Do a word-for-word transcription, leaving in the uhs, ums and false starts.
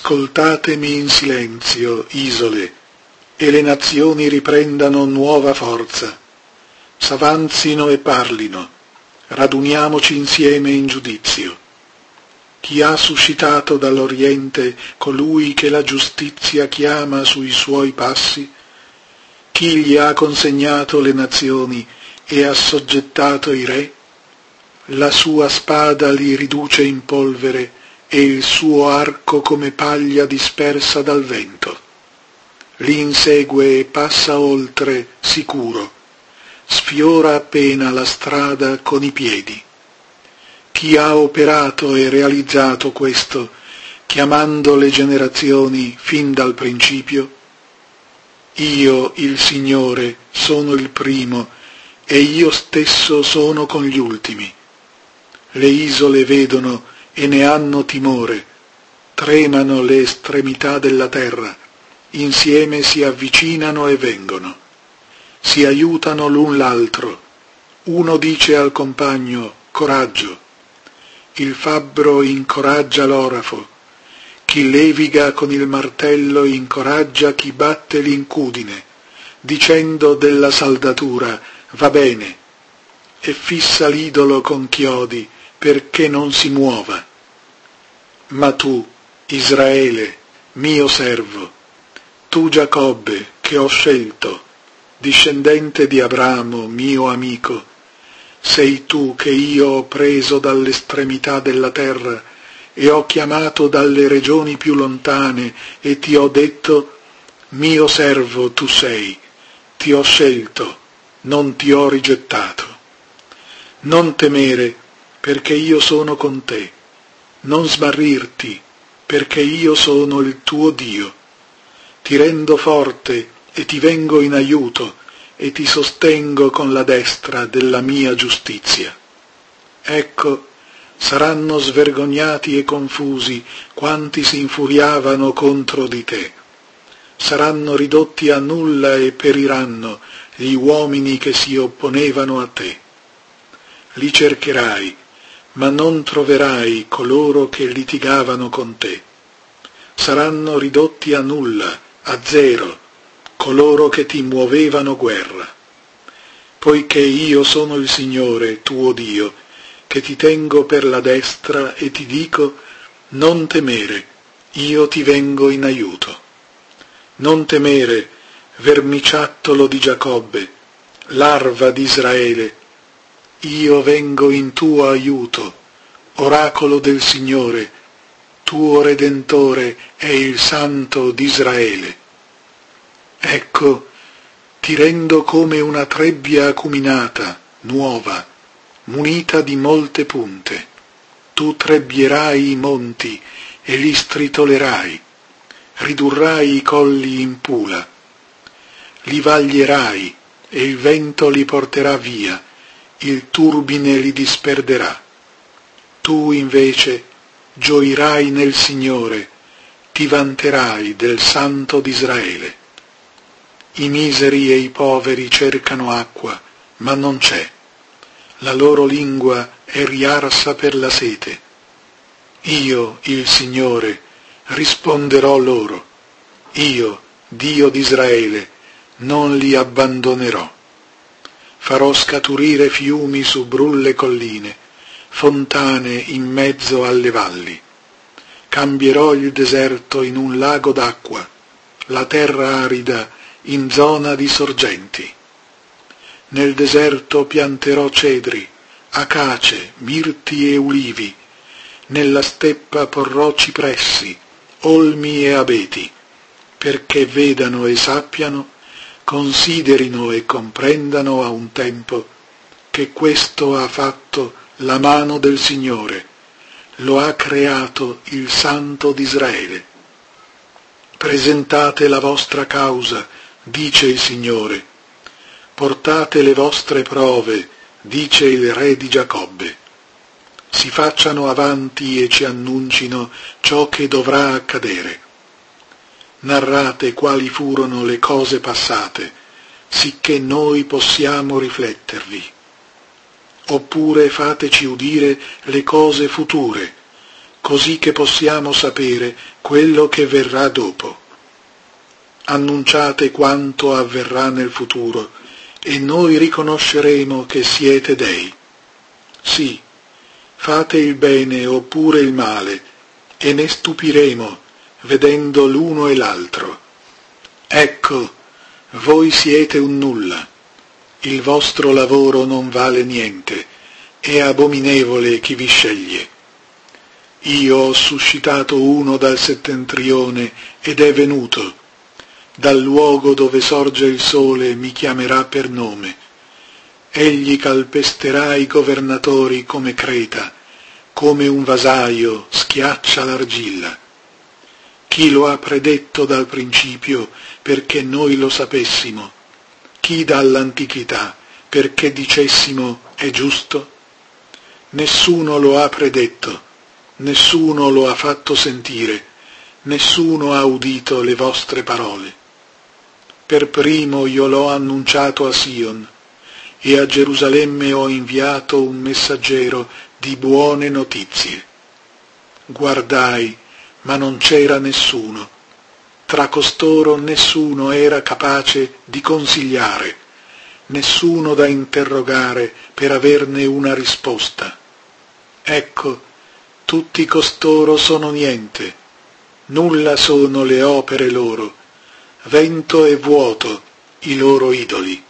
Ascoltatemi in silenzio, isole, e le nazioni riprendano nuova forza, s'avanzino e parlino, raduniamoci insieme in giudizio. Chi ha suscitato dall'Oriente colui che la giustizia chiama sui suoi passi? Chi gli ha consegnato le nazioni e assoggettato i re? La sua spada li riduce in polvere e il suo arco come paglia dispersa dal vento. Li insegue e passa oltre sicuro, sfiora appena la strada con i piedi. Chi ha operato e realizzato questo, chiamando le generazioni fin dal principio? Io, il Signore, sono il primo, e io stesso sono con gli ultimi. Le isole vedono e ne hanno timore, tremano le estremità della terra, insieme si avvicinano e vengono, si aiutano l'un l'altro, uno dice al compagno, coraggio, il fabbro incoraggia l'orafo, chi leviga con il martello incoraggia chi batte l'incudine, dicendo della saldatura, va bene, e fissa l'idolo con chiodi, perché non si muova. Ma tu, Israele, mio servo, tu Giacobbe, che ho scelto, discendente di Abramo, mio amico, sei tu che io ho preso dall'estremità della terra e ho chiamato dalle regioni più lontane e ti ho detto, mio servo tu sei, ti ho scelto, non ti ho rigettato. Non temere, perché io sono con te, non smarrirti, perché io sono il tuo Dio. Ti rendo forte e ti vengo in aiuto e ti sostengo con la destra della mia giustizia. Ecco, saranno svergognati e confusi quanti si infuriavano contro di te. Saranno ridotti a nulla e periranno gli uomini che si opponevano a te. Li cercherai, ma non troverai coloro che litigavano con te. Saranno ridotti a nulla, a zero, coloro che ti muovevano guerra. Poiché io sono il Signore, tuo Dio, che ti tengo per la destra e ti dico, non temere, io ti vengo in aiuto. Non temere, vermiciattolo di Giacobbe, larva di Israele, io vengo in tuo aiuto, oracolo del Signore, tuo Redentore è il Santo d'Israele. Ecco, ti rendo come una trebbia acuminata, nuova, munita di molte punte. Tu trebbierai i monti e li stritolerai, ridurrai i colli in pula, li vaglierai e il vento li porterà via, il turbine li disperderà. Tu invece gioirai nel Signore, ti vanterai del Santo d'Israele. I miseri e i poveri cercano acqua, ma non c'è. La loro lingua è riarsa per la sete. Io, il Signore, risponderò loro. Io, Dio d'Israele, non li abbandonerò. Farò scaturire fiumi su brulle colline, fontane in mezzo alle valli. Cambierò il deserto in un lago d'acqua, la terra arida in zona di sorgenti. Nel deserto pianterò cedri, acace, mirti e ulivi, nella steppa porrò cipressi, olmi e abeti, perché vedano e sappiano, considerino e comprendano a un tempo che questo ha fatto la mano del Signore, lo ha creato il Santo d'Israele. Presentate la vostra causa, dice il Signore, portate le vostre prove, dice il Re di Giacobbe. Si facciano avanti e ci annuncino ciò che dovrà accadere. Narrate quali furono le cose passate, sicché noi possiamo riflettervi. Oppure fateci udire le cose future, così che possiamo sapere quello che verrà dopo. Annunciate quanto avverrà nel futuro, e noi riconosceremo che siete dei. Sì, fate il bene oppure il male, e ne stupiremo, vedendo l'uno e l'altro. Ecco, voi siete un nulla, il vostro lavoro non vale niente, è abominevole chi vi sceglie. Io ho suscitato uno dal settentrione ed è venuto. Dal luogo dove sorge il sole mi chiamerà per nome. Egli calpesterà i governatori come Creta, come un vasaio schiaccia l'argilla. Chi lo ha predetto dal principio perché noi lo sapessimo? Chi dall'antichità perché dicessimo è giusto? Nessuno lo ha predetto, nessuno lo ha fatto sentire, nessuno ha udito le vostre parole. Per primo io l'ho annunciato a Sion, e a Gerusalemme ho inviato un messaggero di buone notizie. Guardai, ma non c'era nessuno. Tra costoro nessuno era capace di consigliare, nessuno da interrogare per averne una risposta. Ecco, tutti costoro sono niente, nulla sono le opere loro, vento e vuoto i loro idoli.